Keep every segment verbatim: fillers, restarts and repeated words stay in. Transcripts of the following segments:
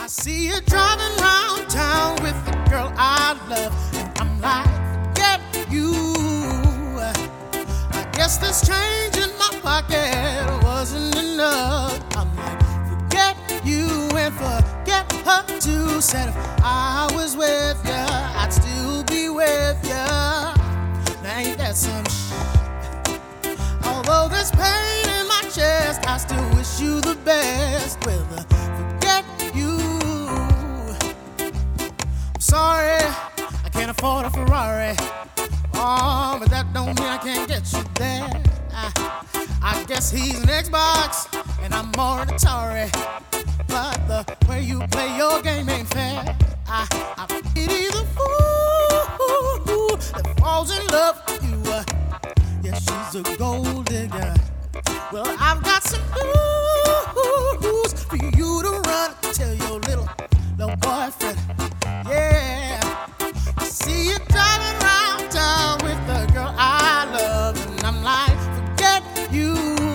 See you driving round town with the girl I love, and I'm like, forget you. I guess this change in my pocket wasn't enough. I'm like, forget you and forget her too. Said if I was with ya, I'd still be with ya. Now ain't that some shit? Although there's pain in my chest, I still wish you the best. Well, uh, forget you. Sorry, I can't afford a Ferrari. Oh, but that don't mean I can't get you there. I, I guess he's an Xbox and I'm more an Atari. But the way you play your game ain't fair. I, I pity the fool that falls in love with you. Uh, yeah, she's a gold digger. Well, I've got some news for you to run and tell your little, little boyfriend. Yeah, I see you driving around town with the girl I love, and I'm like, forget you.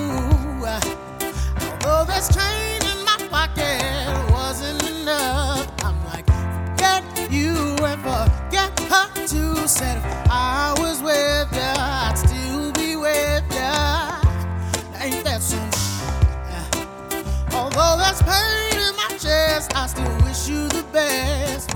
Although this chain in my pocket wasn't enough, I'm like, forget you and forget her too. Said if I was with ya, I'd still be with ya. Ain't that some shit? Although there's pain in my chest, I still wish you the best.